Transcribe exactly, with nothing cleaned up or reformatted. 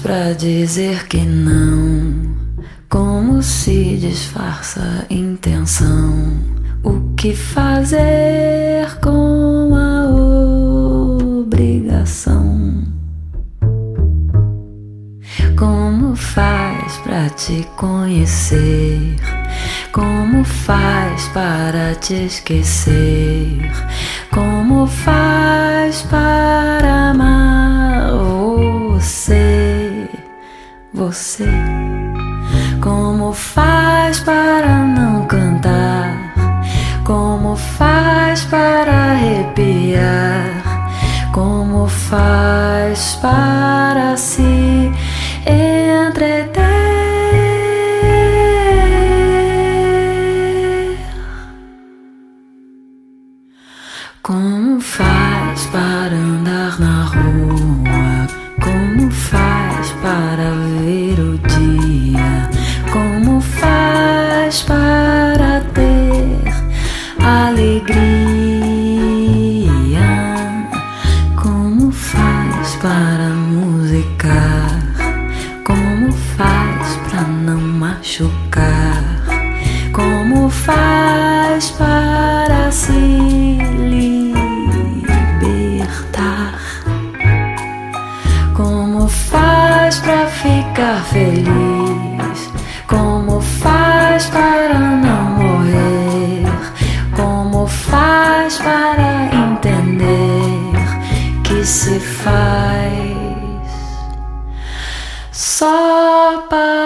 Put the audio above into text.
pra dizer que não? Como se disfarça intenção? O que fazer com a obrigação? Como faz pra te conhecer? Como faz para te esquecer? Como faz para amar você? Você? Como faz para não cantar? Como faz para arrepiar? Como faz para se entreter? Como faz para andar na rua? Como faz para ver o dia? Como faz para ter alegria? Como faz para musicar? Como faz para não machucar? Como faz para se libertar? Como faz para ficar feliz? Como faz para não morrer? Como faz para entender que se faz só para